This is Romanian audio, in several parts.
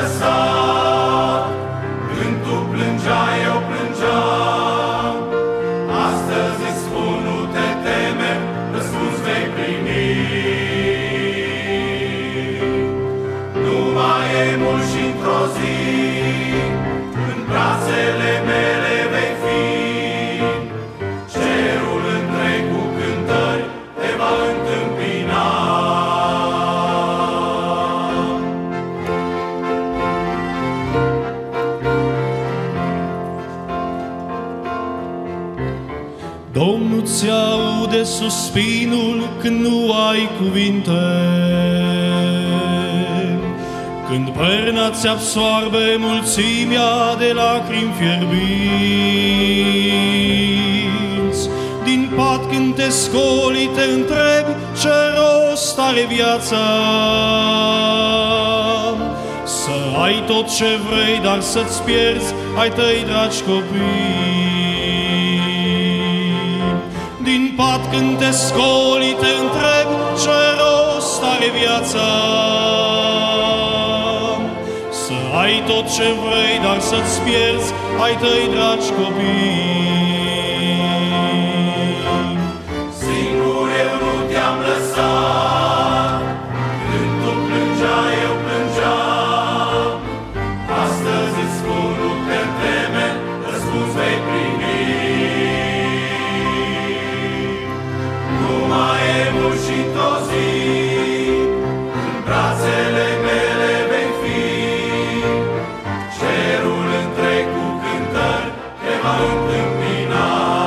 lăsat. Când tu plângeai, eu plângeam. Astăzi îți spun, nu te teme, răspuns vei primi. Nu mai e mult și într-o zi, în brațele mele vei fi. Cerul întreg cu cântări te va întâmpina. Domnul ți aude suspinul când nu ai cuvinte, când perna ți absoarbe mulțimea de lacrimi fierbinți. Din pat când te scoli te întrebi ce rost are viața. Să ai tot ce vrei, dar să-ți pierzi ai tăi dragi copii. Din pat când te scoli te întrebi ce rost are viața. Să ai tot ce vrei, dar să-ți pierzi ai tăi dragi copii. Singur eu nu te-am lăsat. Când tu plângeai, eu plângeam. Astăzi îți spun, nu te teme, răspuns vei primi. Nu mai e mult și într-o zi, în brațele mele vei fi. Cerul întreg cu cântări te va întâmpina.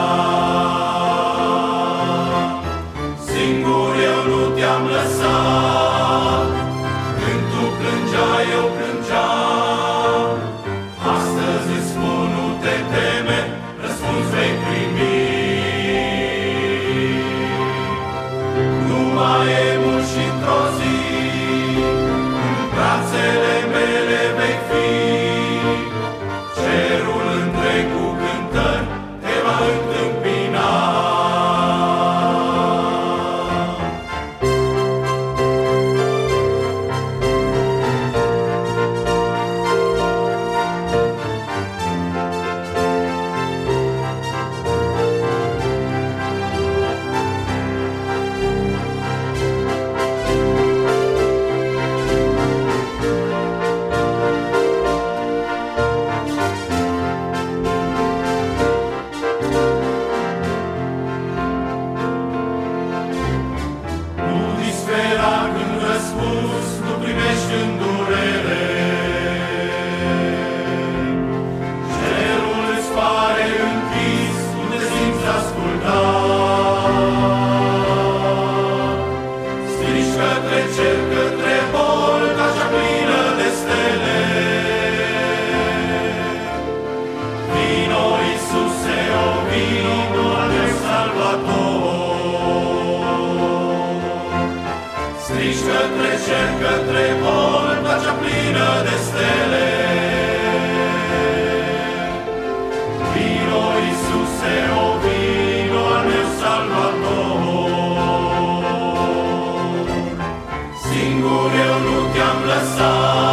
Singur eu nu te-am lăsat. Când tu plângeai, eu plângeam. Astăzi îți spun, nu te teme, răspuns vei primi. Nu mai e mult și într-o zi, în brațele mele vei fi. Cerul întreg cu cântări te va întâmpina. Nu dispera când răspuns nu primești în durere. Cerul îți pare închis, nu te simți ascultat. Strigi către cer, către bolta cea plină de stele. Vino, Iisuse, o vino al meu Salvator. Strigi către cer, către bolta cea plină de stele. Vino, Iisuse, o vino al meu Salvator. Singur eu nu te-am lăsat.